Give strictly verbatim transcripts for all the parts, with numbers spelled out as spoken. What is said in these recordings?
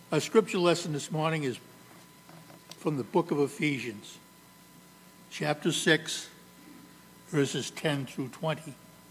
Our scripture lesson this morning is from the book of Ephesians, chapter six, verses ten through twenty.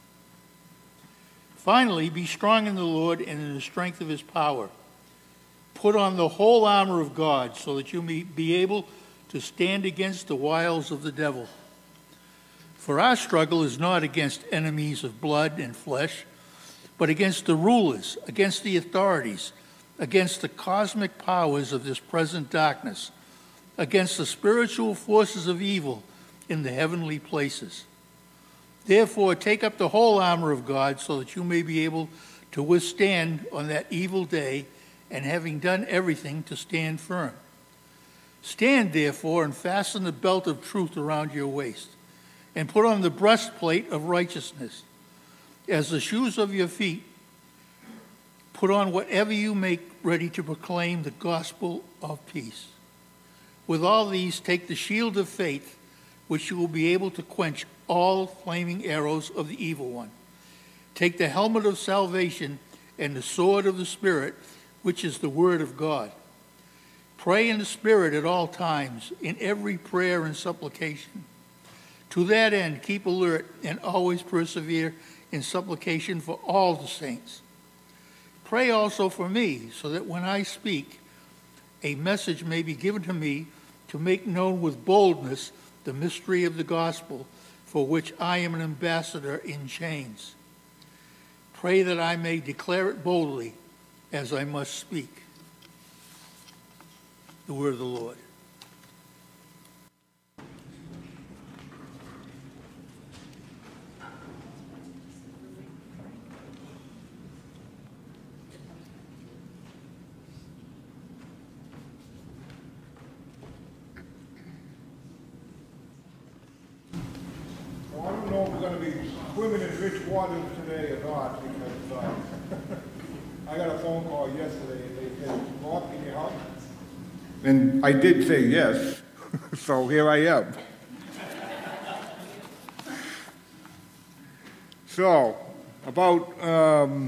Finally, be strong in the Lord and in the strength of his power. Put on the whole armor of God so that you may be able to stand against the wiles of the devil. For our struggle is not against enemies of blood and flesh, but against the rulers, against the authorities, against the cosmic powers of this present darkness, against the spiritual forces of evil in the heavenly places. Therefore, take up the whole armor of God so that you may be able to withstand on that evil day, and having done everything, to stand firm. Stand, therefore, and fasten the belt of truth around your waist, and put on the breastplate of righteousness. As the shoes of your feet, put on whatever you make ready to proclaim the gospel of peace. With all these, take the shield of faith, which you will be able to quench all flaming arrows of the evil one. Take the helmet of salvation and the sword of the Spirit, which is the word of God. Pray in the Spirit at all times, in every prayer and supplication. To that end, keep alert and always persevere in supplication for all the saints. Pray also for me, so that when I speak, a message may be given to me to make known with boldness the mystery of the gospel, for which I am an ambassador in chains. Pray that I may declare it boldly as I must speak. The word of the Lord. I don't know if we're going to be swimming in rich waters today or not, because uh, I got a phone call yesterday and they said, "Bob, can you help?" And I did say yes, so here I am. So, about um,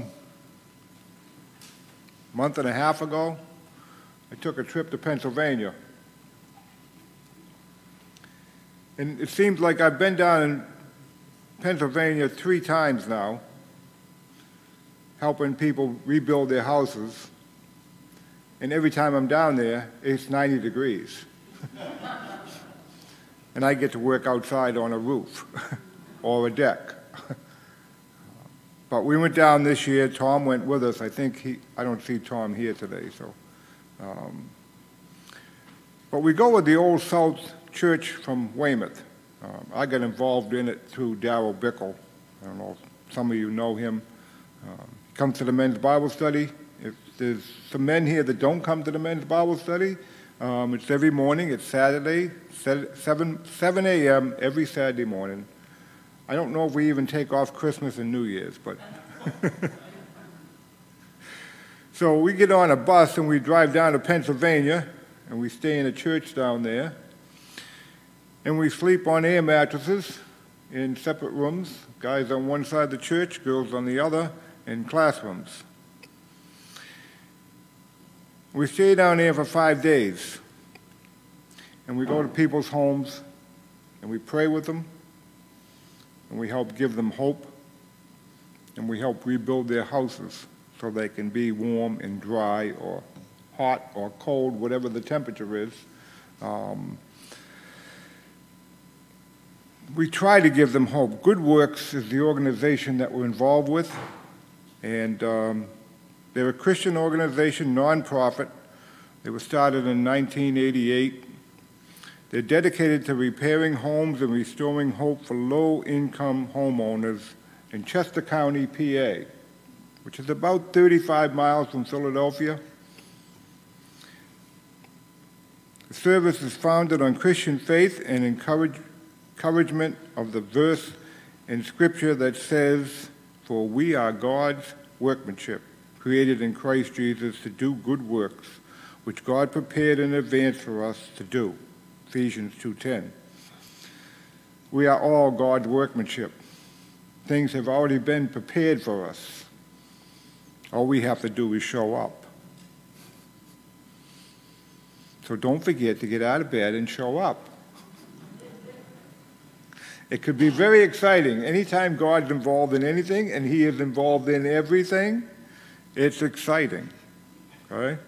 a month and a half ago, I took a trip to Pennsylvania. And it seems like I've been down in Pennsylvania three times now, helping people rebuild their houses. And every time I'm down there, it's ninety degrees. And I get to work outside on a roof or a deck. But we went down this year. Tom went with us. I think he, I don't see Tom here today. So, um, but we go with the Old South Church from Weymouth. Um, I got involved in it through Darrell Bickle. I don't know if some of you know him. Um, he comes to the men's Bible study. If there's some men here that don't come to the men's Bible study, um, it's every morning. It's Saturday, seven a.m. every Saturday morning. I don't know if we even take off Christmas and New Year's, but... So we get on a bus and we drive down to Pennsylvania, and we stay in a church down there. And we sleep on air mattresses in separate rooms, guys on one side of the church, girls on the other, in classrooms. We stay down there for five days, and we go to people's homes, and we pray with them, and we help give them hope, and we help rebuild their houses so they can be warm and dry or hot or cold, whatever the temperature is. Um, we try to give them hope. Good Works is the organization that we're involved with, and um, they're a Christian organization, nonprofit. They were started in nineteen eighty-eight. They're dedicated to repairing homes and restoring hope for low-income homeowners in Chester County, P A, which is about thirty-five miles from Philadelphia. The service is founded on Christian faith and encourage, encouragement of the verse in Scripture that says, "For we are God's workmanship, created in Christ Jesus to do good works, which God prepared in advance for us to do." Ephesians two ten. We are all God's workmanship. Things have already been prepared for us. All we have to do is show up. So don't forget to get out of bed and show up. It could be very exciting. Anytime God's involved in anything, and he is involved in everything, it's exciting. Okay?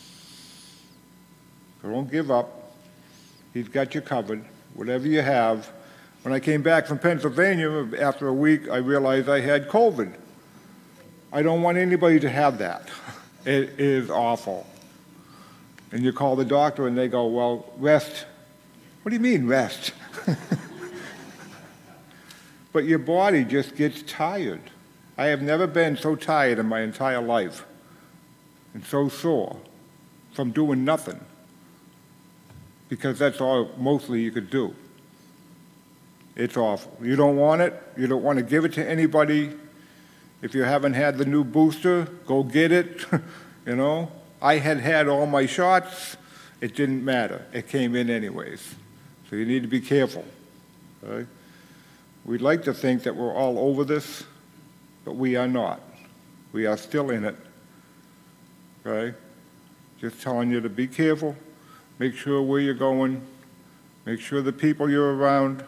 So don't give up. He's got you covered, whatever you have. When I came back from Pennsylvania, after a week, I realized I had COVID. I don't want anybody to have that. It is awful. And you call the doctor and they go, well, rest. What do you mean, rest? But your body just gets tired. I have never been so tired in my entire life and so sore from doing nothing, because that's all mostly you could do. It's awful. You don't want it. You don't want to give it to anybody. If you haven't had the new booster, go get it. You know, I had had all my shots. It didn't matter. It came in anyways. So you need to be careful. Okay? We'd like to think that we're all over this, but we are not. We are still in it. Okay? Just telling you to be careful. Make sure where you're going. Make sure the people you're around.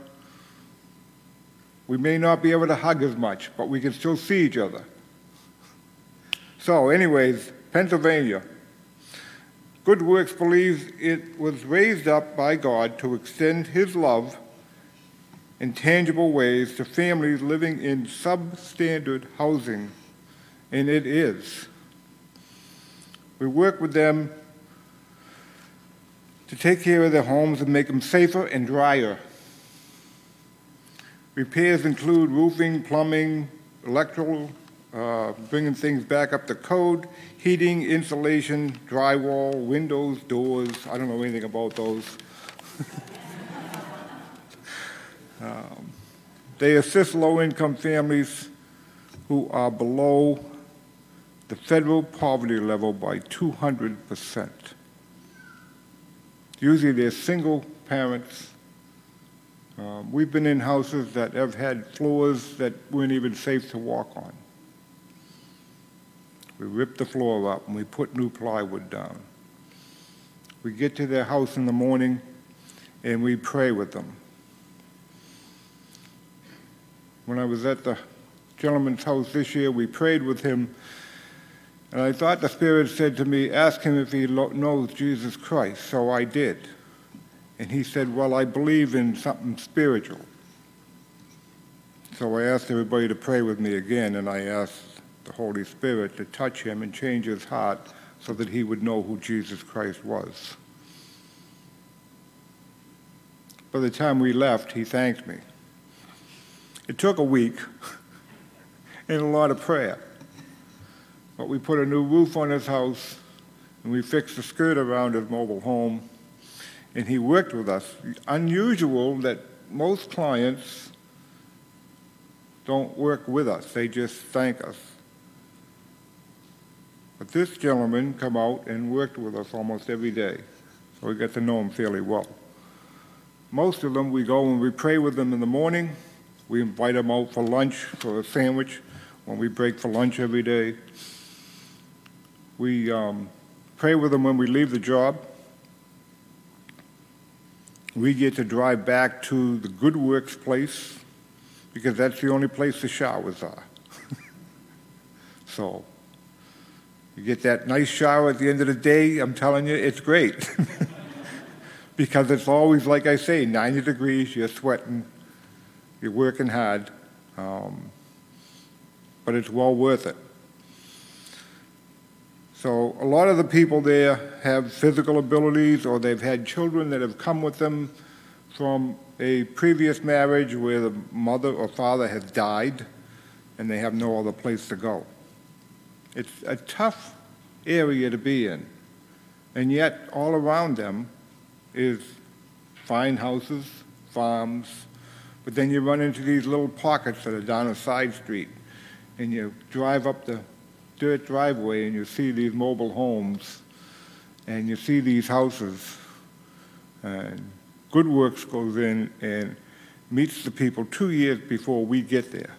We may not be able to hug as much, but we can still see each other. So anyways, Pennsylvania. Good Works believes it was raised up by God to extend his love in tangible ways to families living in substandard housing, and it is. We work with them to take care of their homes and make them safer and drier. Repairs include roofing, plumbing, electrical, uh, bringing things back up to code, heating, insulation, drywall, windows, doors. I don't know anything about those. um, they assist low-income families who are below the federal poverty level by two hundred percent. Usually they're single parents. Um, we've been in houses that have had floors that weren't even safe to walk on. We ripped the floor up and we put new plywood down. We get to their house in the morning and we pray with them. When I was at the gentleman's house this year, we prayed with him, and I thought the Spirit said to me, ask him if he lo- knows Jesus Christ. So I did. And he said, well, I believe in something spiritual. So I asked everybody to pray with me again, and I asked the Holy Spirit to touch him and change his heart so that he would know who Jesus Christ was. By the time we left, he thanked me. It took a week and a lot of prayer. But we put a new roof on his house, and we fixed the skirt around his mobile home, and he worked with us. Unusual that most clients don't work with us. They just thank us. But this gentleman come out and worked with us almost every day, so we got to know him fairly well. Most of them, we go and we pray with them in the morning. We invite them out for lunch, for a sandwich, when we break for lunch every day. We um, pray with them when we leave the job. We get to drive back to the Good Works place because that's the only place the showers are. So you get that nice shower at the end of the day. I'm telling you, it's great. Because it's always, like I say, ninety degrees, you're sweating, you're working hard, um, but it's well worth it. So a lot of the people there have physical abilities, or they've had children that have come with them from a previous marriage where the mother or father has died and they have no other place to go. It's a tough area to be in, and yet all around them is fine houses, farms, but then you run into these little pockets that are down a side street, and you drive up the dirt driveway and you see these mobile homes and you see these houses, and Good Works goes in and meets the people two years before we get there,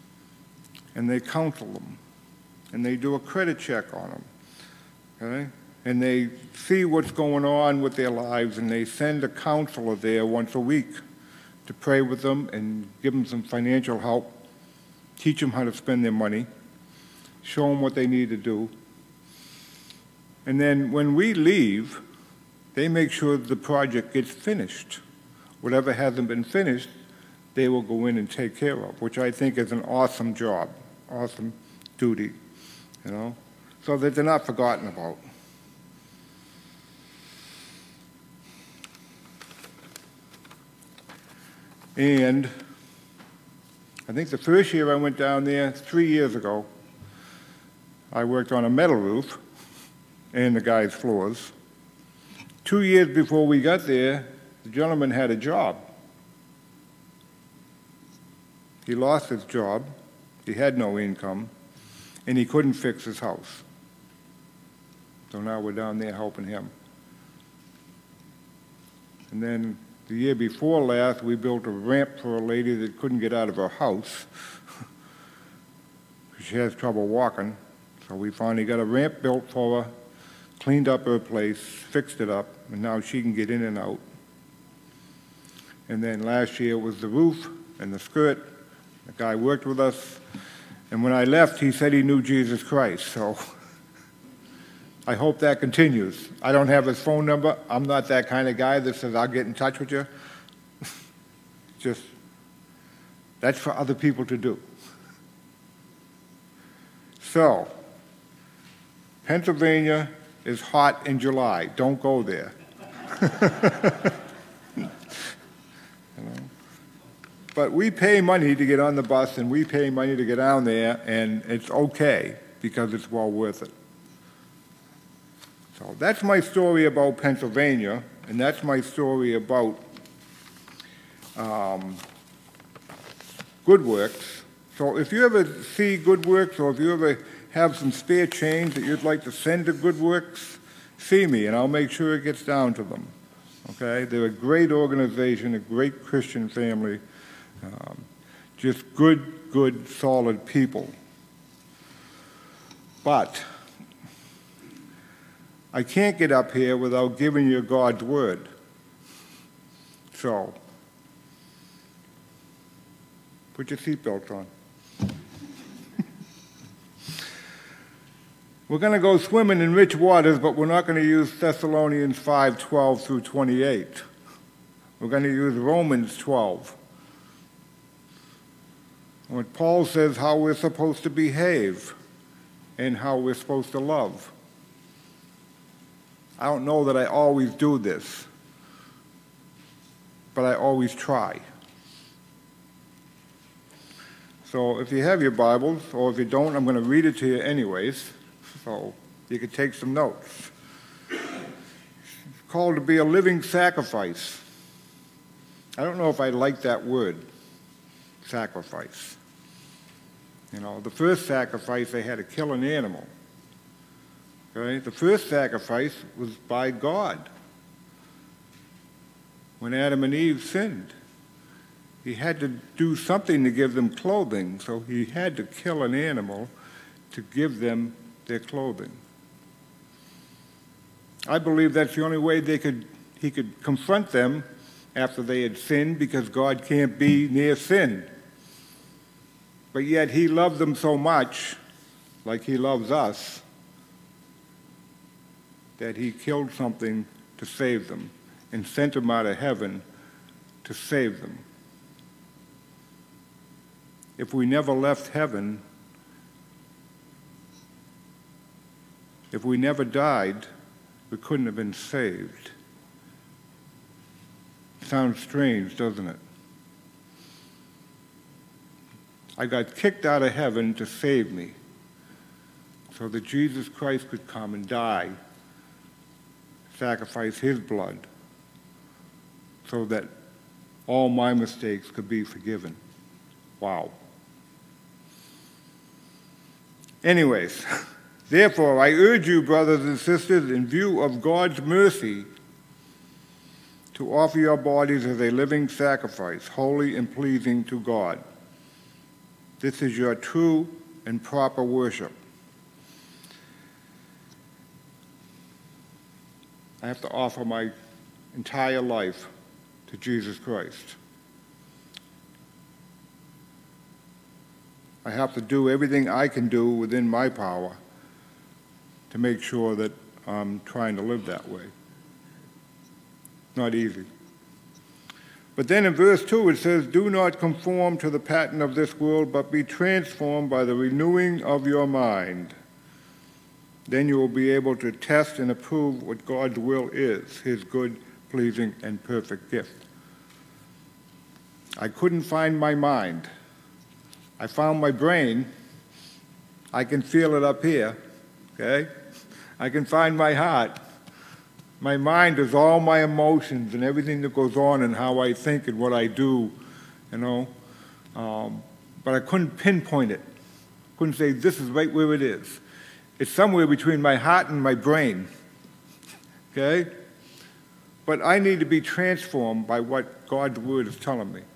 and they counsel them and they do a credit check on them, okay? and they see what's going on with their lives, and they send a counselor there once a week to pray with them and give them some financial help, teach them how to spend their money, show them what they need to do. And then when we leave, they make sure the project gets finished. Whatever hasn't been finished, they will go in and take care of, which I think is an awesome job, awesome duty, you know, so that they're not forgotten about. And I think the first year I went down there, three years ago, I worked on a metal roof and the guy's floors. Two years before we got there, the gentleman had a job. He lost his job, he had no income, and he couldn't fix his house. So now we're down there helping him. And then the year before last, we built a ramp for a lady that couldn't get out of her house. She has trouble walking. So we finally got a ramp built for her, cleaned up her place, fixed it up, and now she can get in and out. And then last year it was the roof and the skirt. The guy worked with us, and when I left, he said he knew Jesus Christ, so I hope that continues. I don't have his phone number. I'm not that kind of guy that says, I'll get in touch with you. Just, that's for other people to do. So, Pennsylvania is hot in July. Don't go there. You know? But we pay money to get on the bus, and we pay money to get down there, and it's okay because it's well worth it. So that's my story about Pennsylvania, and that's my story about um, Good Works. So if you ever see Good Works, or if you ever have some spare change that you'd like to send to Good Works, see me, and I'll make sure it gets down to them. Okay? They're a great organization, a great Christian family, um, just good, good, solid people. But I can't get up here without giving you God's word. So, put your seatbelts on. We're going to go swimming in rich waters, but we're not going to use Thessalonians five twelve through twenty-eight. We're going to use Romans twelve. When Paul says how we're supposed to behave and how we're supposed to love. I don't know that I always do this, but I always try. So if you have your Bibles, or if you don't, I'm going to read it to you anyways, so you can take some notes. It's called to be a living sacrifice. I don't know if I like that word, sacrifice. You know, the first sacrifice, they had to kill an animal. Okay? The first sacrifice was by God. When Adam and Eve sinned, he had to do something to give them clothing, so he had to kill an animal to give them their clothing. I believe that's the only way they could, he could confront them after they had sinned, because God can't be near sin. But yet he loved them so much, like he loves us, that he killed something to save them and sent them out of heaven to save them. If we never left heaven, if we never died, we couldn't have been saved. Sounds strange, doesn't it? I got kicked out of heaven to save me, so that Jesus Christ could come and die, sacrifice his blood, so that all my mistakes could be forgiven. Wow. Anyways, therefore, I urge you, brothers and sisters, in view of God's mercy, to offer your bodies as a living sacrifice, holy and pleasing to God. This is your true and proper worship. I have to offer my entire life to Jesus Christ. I have to do everything I can do within my power to make sure that I'm trying to live that way. Not easy. But then in verse two it says, "Do not conform to the pattern of this world, but be transformed by the renewing of your mind. Then you will be able to test and approve what God's will is, his good, pleasing, and perfect gift." I couldn't find my mind. I found my brain. I can feel it up here, okay? I can find my heart. My mind is all my emotions and everything that goes on and how I think and what I do, you know. Um, but I couldn't pinpoint it. Couldn't say, this is right where it is. It's somewhere between my heart and my brain, okay? But I need to be transformed by what God's Word is telling me.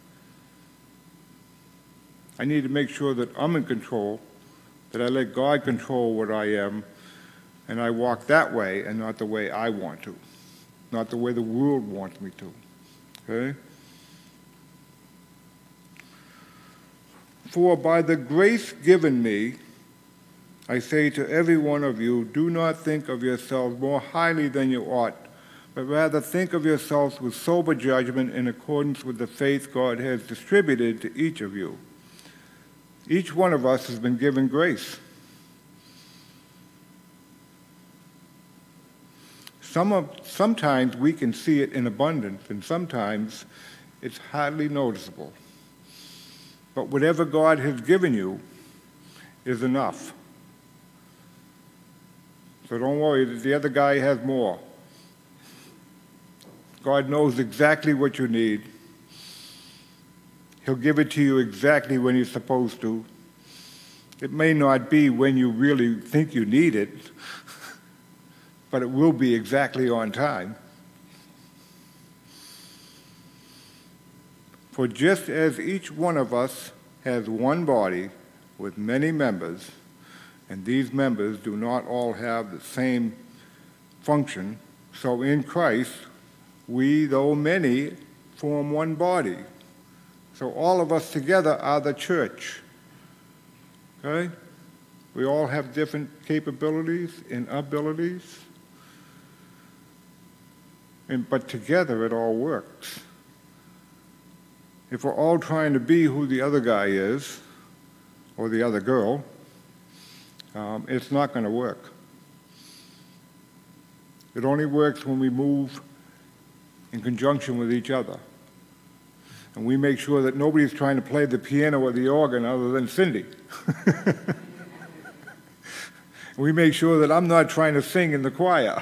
I need to make sure that I'm in control, that I let God control what I am, and I walk that way and not the way I want to, not the way the world wants me to, okay? "For by the grace given me, I say to every one of you, do not think of yourselves more highly than you ought, but rather think of yourselves with sober judgment in accordance with the faith God has distributed to each of you." Each one of us has been given grace. Some of, sometimes we can see it in abundance, and sometimes it's hardly noticeable. But whatever God has given you is enough. So don't worry that the other guy has more. God knows exactly what you need. He'll give it to you exactly when He's supposed to. It may not be when you really think you need it, but it will be exactly on time. "For just as each one of us has one body with many members, and these members do not all have the same function, so in Christ we, though many, form one body." So all of us together are the church, okay? We all have different capabilities and abilities, and, but together it all works. If we're all trying to be who the other guy is, or the other girl, um, it's not going to work. It only works when we move in conjunction with each other. And we make sure that nobody's trying to play the piano or the organ other than Cindy. We make sure that I'm not trying to sing in the choir.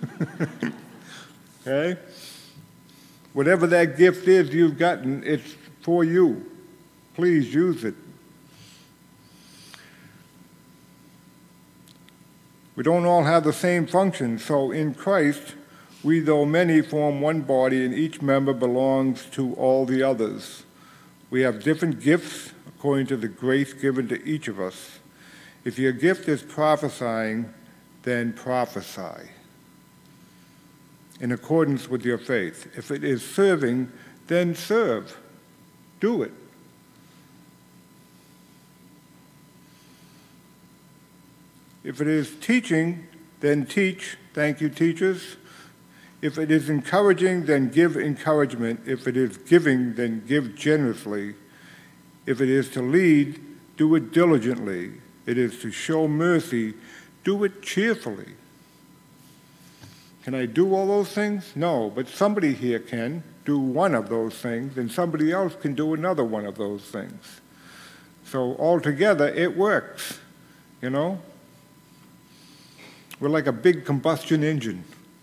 Okay? Whatever that gift is you've gotten, it's for you. Please use it. We don't all have the same function, so in Christ, we, though many, form one body, and each member belongs to all the others. We have different gifts according to the grace given to each of us. If your gift is prophesying, then prophesy in accordance with your faith. If it is serving, then serve. Do it. If it is teaching, then teach. Thank you, teachers. If it is encouraging, then give encouragement. If it is giving, then give generously. If it is to lead, do it diligently. It is to show mercy, do it cheerfully. Can I do all those things? No, but somebody here can do one of those things, and somebody else can do another one of those things. So altogether, it works, you know? We're like a big combustion engine.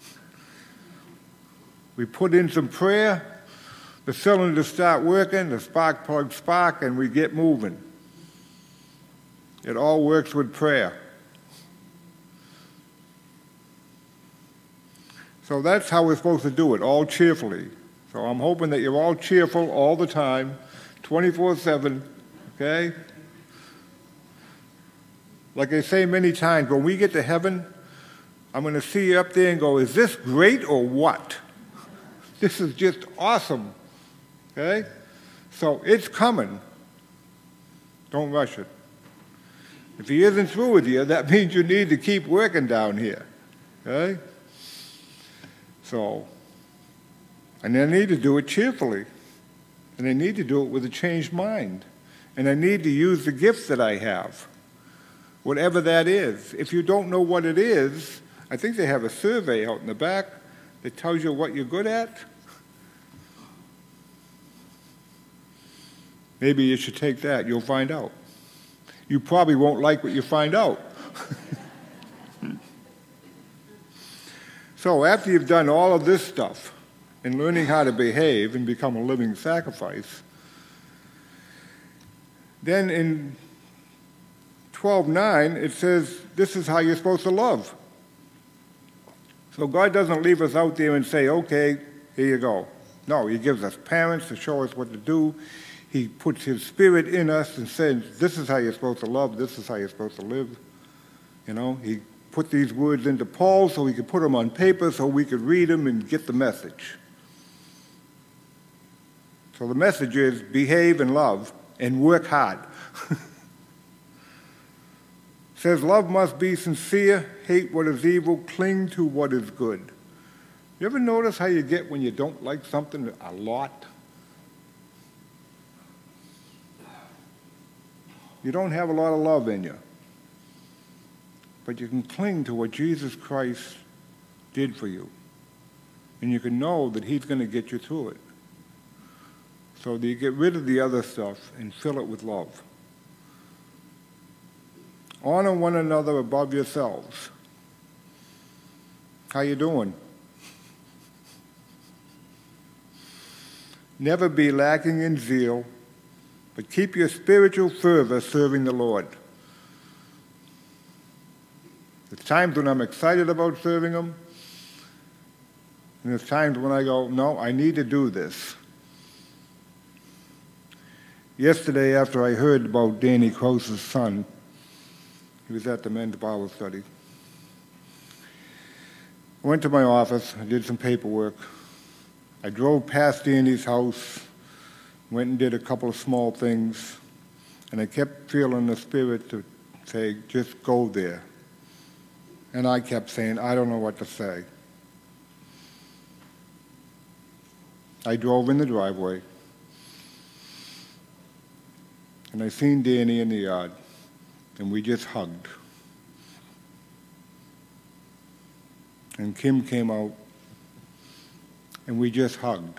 We put in some prayer, the cylinders start working, the spark plugs spark, and we get moving. It all works with prayer. So that's how we're supposed to do it, all cheerfully. So I'm hoping that you're all cheerful all the time, twenty-four seven, okay? Like I say many times, when we get to heaven, I'm going to see you up there and go, is this great or what? This is just awesome. Okay? So it's coming. Don't rush it. If he isn't through with you, that means you need to keep working down here. Okay? So, and I need to do it cheerfully. And I need to do it with a changed mind. And I need to use the gifts that I have, whatever that is. If you don't know what it is, I think they have a survey out in the back that tells you what you're good at. Maybe you should take that. You'll find out. You probably won't like what you find out. So after you've done all of this stuff and learning how to behave and become a living sacrifice, then in twelve nine it says this is how you're supposed to love. So God doesn't leave us out there and say, okay, here you go. No, he gives us parents to show us what to do. He puts his spirit in us and says, this is how you're supposed to love, this is how you're supposed to live. You know, he put these words into Paul so he could put them on paper so we could read them and get the message. So the message is behave and love and work hard. Says love must be sincere, hate what is evil, cling to what is good. You ever notice how you get when you don't like something a lot? You don't have a lot of love in you. But you can cling to what Jesus Christ did for you. And you can know that he's going to get you through it. So that you get rid of the other stuff and fill it with love. Honor one another above yourselves. How you doing? Never be lacking in zeal, but keep your spiritual fervor serving the Lord. There's times when I'm excited about serving him, and there's times when I go, no, I need to do this. Yesterday, after I heard about Danny Krause's son, he was at the men's Bible study. I went to my office, I did some paperwork. I drove past Danny's house, went and did a couple of small things, and I kept feeling the Spirit to say, just go there. And I kept saying, I don't know what to say. I drove in the driveway, and I seen Danny in the yard, and we just hugged. And Kim came out, and we just hugged.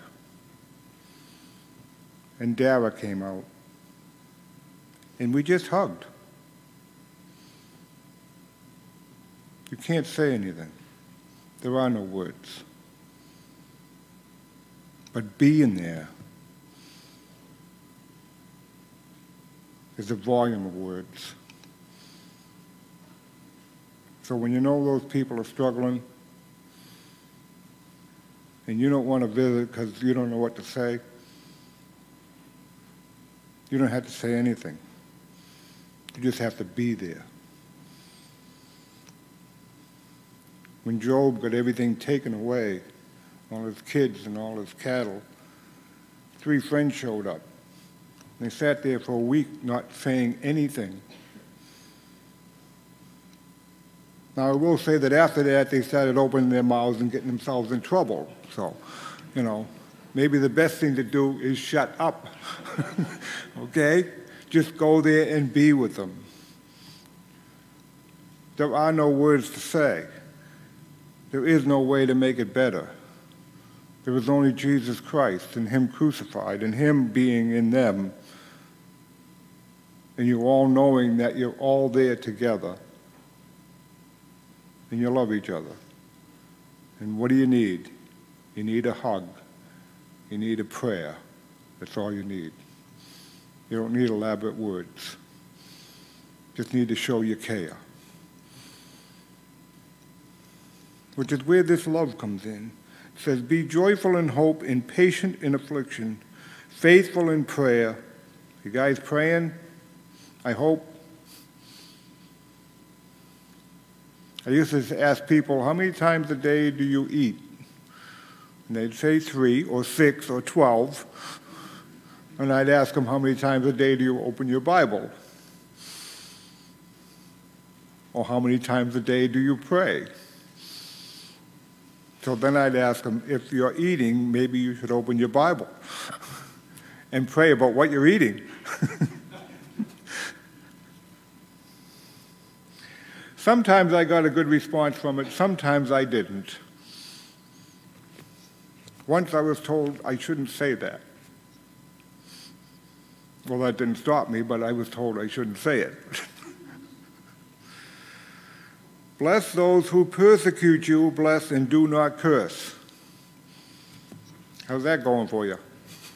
And Dara came out, and we just hugged. You can't say anything. There are no words. But being there is a volume of words. So when you know those people are struggling and you don't want to visit because you don't know what to say, you don't have to say anything. You just have to be there. When Job got everything taken away, all his kids and all his cattle, three friends showed up. They sat there for a week not saying anything. Now, I will say that after that, they started opening their mouths and getting themselves in trouble. So, you know, maybe the best thing to do is shut up, okay? Just go there and be with them. There are no words to say. There is no way to make it better. There is only Jesus Christ and him crucified and him being in them, and you all knowing that you're all there together. And you love each other. And what do you need? You need a hug. You need a prayer. That's all you need. You don't need elaborate words. Just need to show you care. Which is where this love comes in. It says, be joyful in hope and patient in affliction, faithful in prayer. You guys praying? I hope. I used to ask people, how many times a day do you eat? And they'd say three or six or twelve. And I'd ask them, how many times a day do you open your Bible? Or how many times a day do you pray? So then I'd ask them, if you're eating, maybe you should open your Bible and pray about what you're eating. Sometimes I got a good response from it, sometimes I didn't. Once I was told I shouldn't say that. Well, that didn't stop me, but I was told I shouldn't say it. Bless those who persecute you, bless and do not curse. How's that going for you?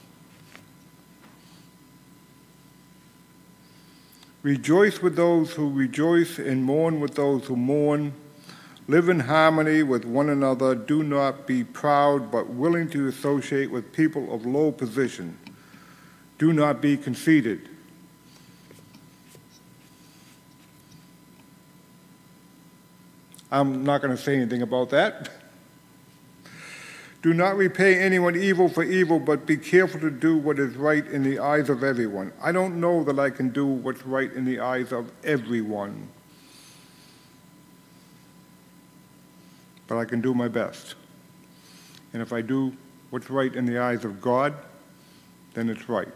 Rejoice with those who rejoice and mourn with those who mourn. Live in harmony with one another. Do not be proud, but willing to associate with people of low position. Do not be conceited. I'm not going to say anything about that. Do not repay anyone evil for evil, but be careful to do what is right in the eyes of everyone. I don't know that I can do what's right in the eyes of everyone, but I can do my best. And if I do what's right in the eyes of God, then it's right.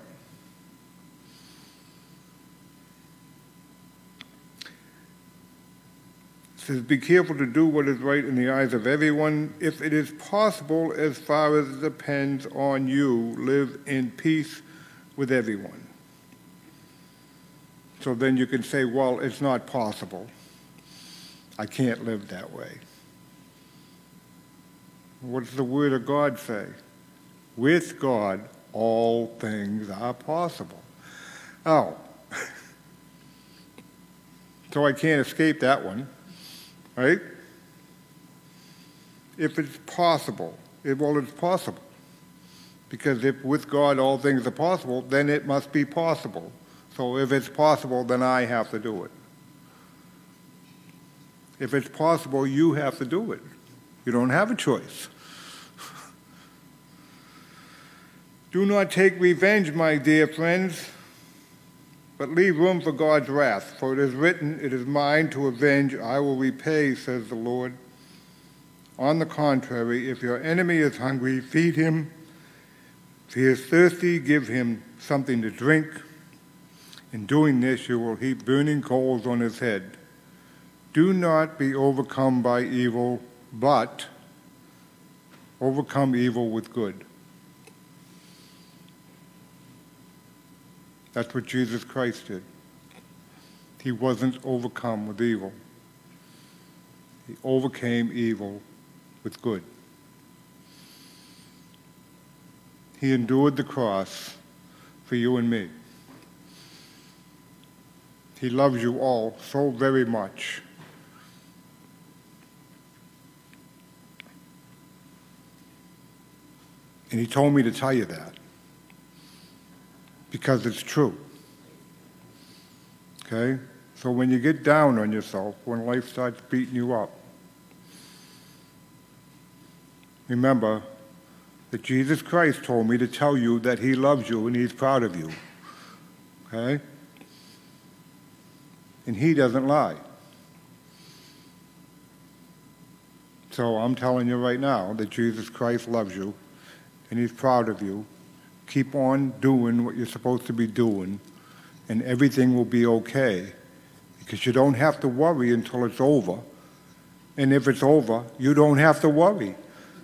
It says, be careful to do what is right in the eyes of everyone. If it is possible, as far as it depends on you, live in peace with everyone. So then you can say, well, it's not possible. I can't live that way. What does the Word of God say? With God, all things are possible. Oh. So I can't escape that one. Right? If it's possible, if, well, it's possible. Because if with God all things are possible, then it must be possible. So if it's possible, then I have to do it. If it's possible, you have to do it. You don't have a choice. Do not take revenge, my dear friends, but leave room for God's wrath. For it is written, it is mine to avenge, I will repay, says the Lord. On the contrary, if your enemy is hungry, feed him. If he is thirsty, give him something to drink. In doing this, you will heap burning coals on his head. Do not be overcome by evil, but overcome evil with good. That's what Jesus Christ did. He wasn't overcome with evil. He overcame evil with good. He endured the cross for you and me. He loves you all so very much. And he told me to tell you that. Because it's true. Okay? So when you get down on yourself, when life starts beating you up, remember that Jesus Christ told me to tell you that he loves you and he's proud of you. Okay? And he doesn't lie. So I'm telling you right now that Jesus Christ loves you and he's proud of you. Keep on doing what you're supposed to be doing, and everything will be okay, because you don't have to worry until it's over. And if it's over, you don't have to worry.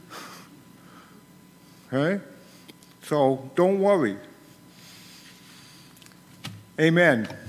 Okay? So don't worry. Amen.